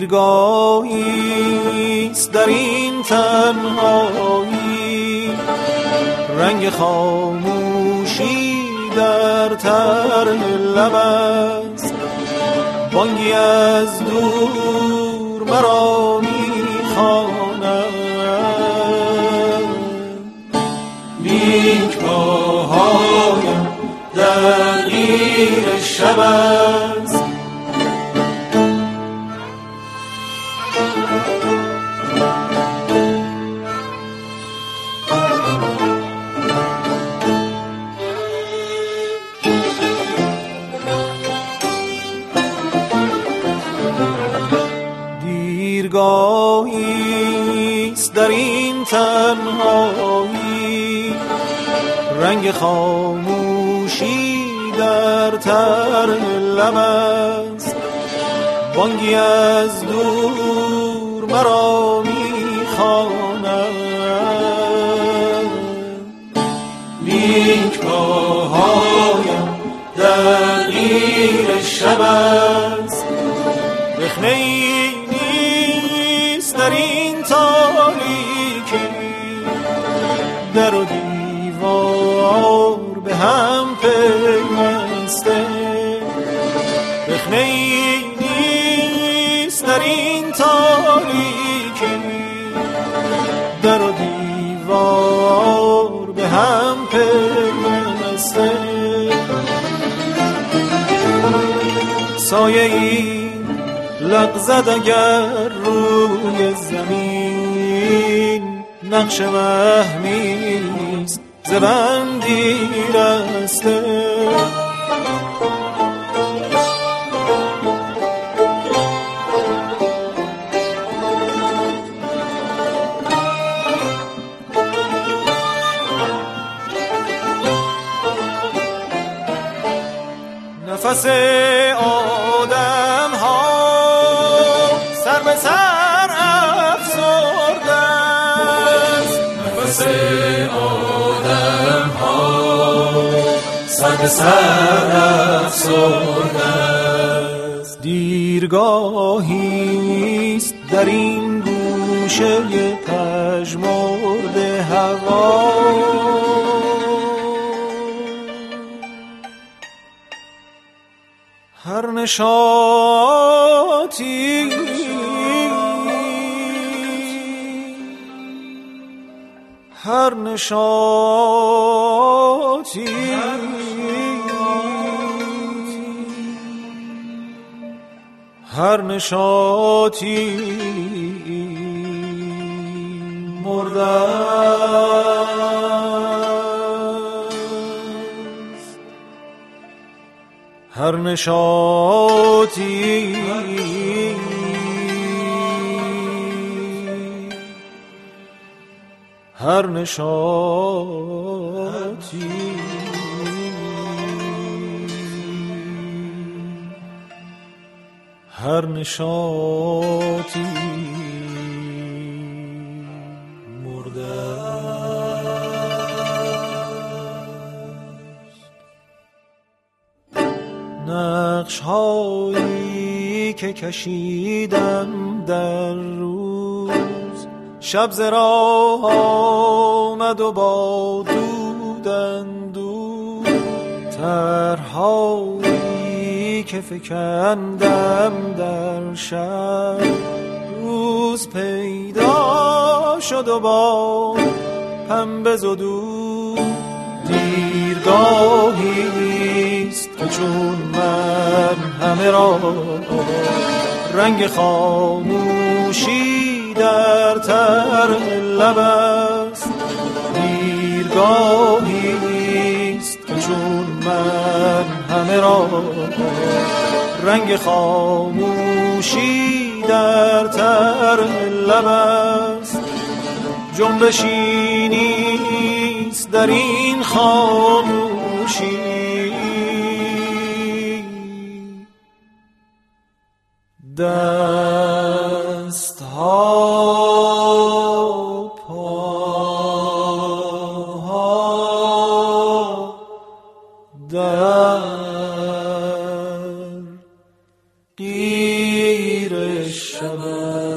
دیرگاهیست در این تنهایی، رنگ خاموشی در تر لب است. بانگی از دور مرا میخواند، لیک پاهایم در قیر شب است. دیرگاهیست در این تنهایی، رنگ خاموشی در تر لب است. بانگی از دور مرا میخواند، لیک پاهایم در قیر شب است. رخنه‌ای نیست در این تاریکی، در و دیوار به هم پیوسته. رخنه‌ای نیست در این تاریکی، در و دیوار به هم پیوسته. سایه‌ای لغزد اگر روی زمین، نقش وهمیست ز بندی رسته. نفس آدم ها سر به سر افسرده است. نفس آدم ها سر به سر افسرده است. دیرگاهیست در این گوشه پژمرده هوا، هر نشاطی هر نشاطی هر نشاطی مرده است. هر نشاطی هر نشاطی هر نشاطی مرده است. نقش هایی که کشیدم در روز، شب ز راه آمد و با دودندو. طرحهایی که فکندم در شب، روز پیدا شد و با پنبه زدود. دیرگاهیست که چون من همه را رنگ خاموشی در تر لب است. دیرگاهیست که چون من همه را رنگ خاموشی در تر لب است. جنبشی نیست در این خاموشی، دست ها پاها در قیر زیر شبم.